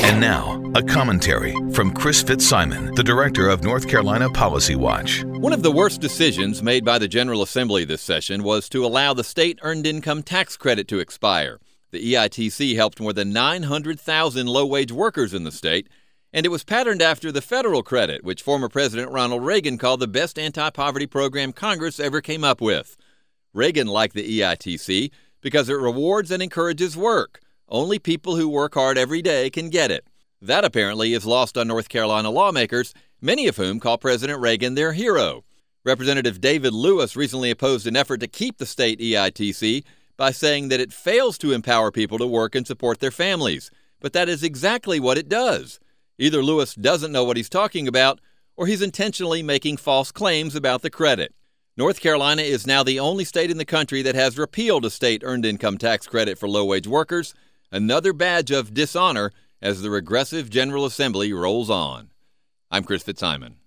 And now, a commentary from Chris Fitzsimon, the director of North Carolina Policy Watch. One of the worst decisions made by the General Assembly this session was to allow the state earned income tax credit to expire. The EITC helped more than 900,000 low-wage workers in the state, and it was patterned after the federal credit, which former President Ronald Reagan called the best anti-poverty program Congress ever came up with. Reagan liked the EITC because it rewards and encourages work. Only people who work hard every day can get it. That apparently is lost on North Carolina lawmakers, many of whom call President Reagan their hero. Representative David Lewis recently opposed an effort to keep the state EITC by saying that it fails to empower people to work and support their families. But that is exactly what it does. Either Lewis doesn't know what he's talking about, or he's intentionally making false claims about the credit. North Carolina is now the only state in the country that has repealed a state earned income tax credit for low-wage workers, another badge of dishonor as the regressive General Assembly rolls on. I'm Chris Fitzsimon.